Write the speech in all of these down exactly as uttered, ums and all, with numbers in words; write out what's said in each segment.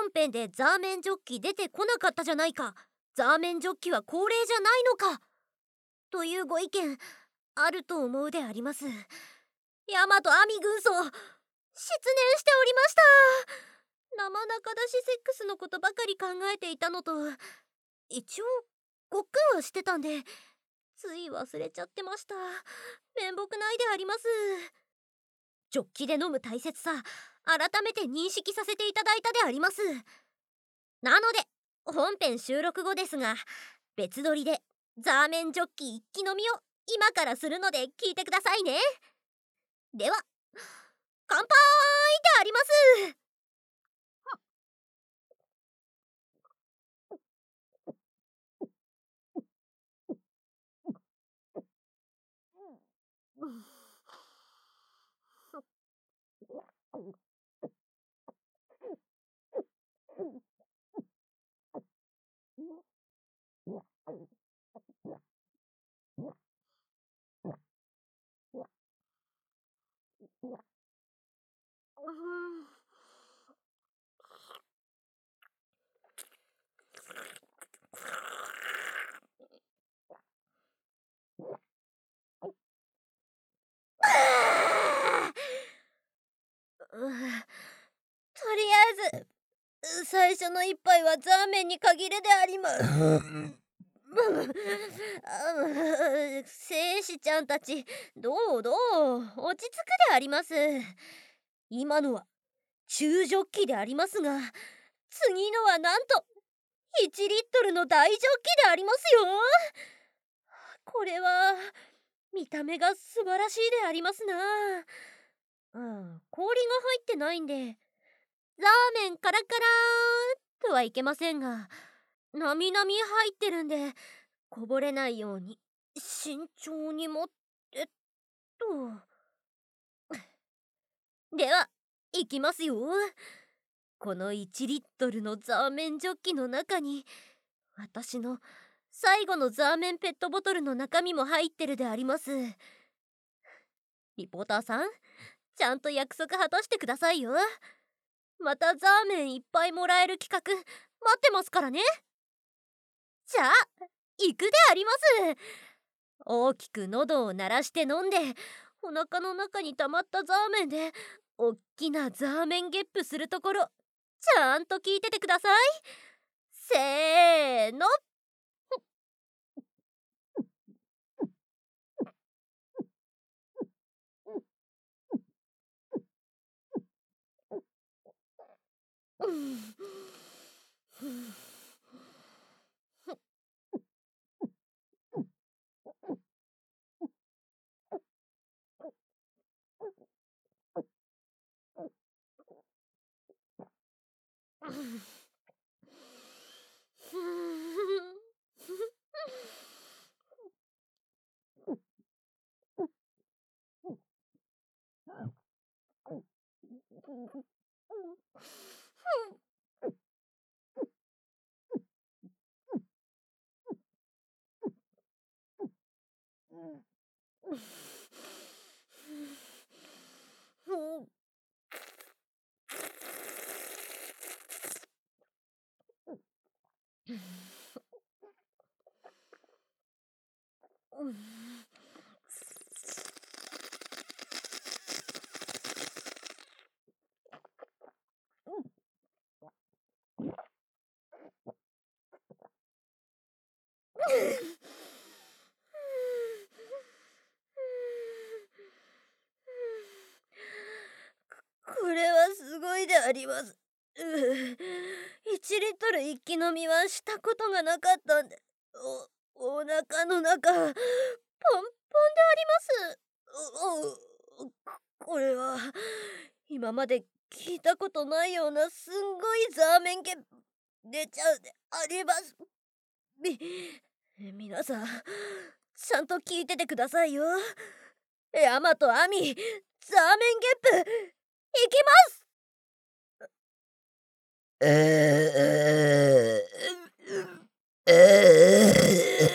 本編でザーメンジョッキ出てこなかったじゃないか、ザーメンジョッキは恒例じゃないのか、というご意見あると思うであります。ヤマトアミ軍曹、失念しておりました。生中出しセックスのことばかり考えていたのと、一応ごっくんはしてたんで、つい忘れちゃってました。面目ないであります。ジョッキで飲む大切さ、改めて認識させていただいたであります。なので本編収録後ですが、別撮りでザーメンジョッキ一気飲みを今からするので聞いてくださいね。では乾杯であります。とりあえず最初の一杯はザーメンに限るであります。戦士ちゃんたち、どうどう落ち着くであります。今のは中ジョッキでありますが、次のはなんといちリットルの大ジョッキでありますよ。これは見た目が素晴らしいでありますな。うん、氷が入ってないんでラーメンカラカラーとはいけませんが、なみなみ入ってるんでこぼれないように慎重に持ってっと。ではいきますよ。このいちリットルのザーメンジョッキの中に私の最後のザーメンペットボトルの中身も入ってるであります。リポーターさん、ちゃんと約束果たしてくださいよ。またザーメンいっぱいもらえる企画待ってますからね。じゃあ行くであります。大きく喉を鳴らして飲んで、お腹の中に溜まったザーメンでおっきなザーメンゲップするところ、ちゃんと聞いててください。せーの。これはすごいであります。いちリットル一気飲みはしたことがなかったんで、お、お腹の中パンパンであります。お、お、これは今まで聞いたことないようなすんごいザーメンゲ出ちゃうであります。み、皆さんちゃんと聞いててくださいよ。ヤマトアミ、ザーメンゲップいきます。えー、え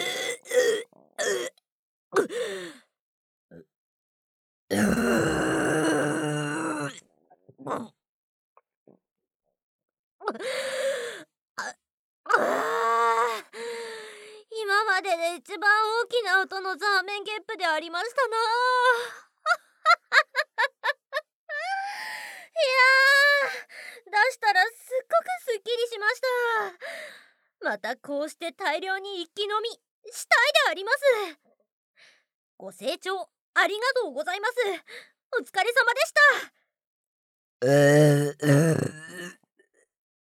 ー、 一番大きな音のザーメンゲップでありましたな。いやー、出したらすっごくすっきりしました。またこうして大量に一気飲みしたいであります。ご清聴ありがとうございます。お疲れ様でした。 うーうー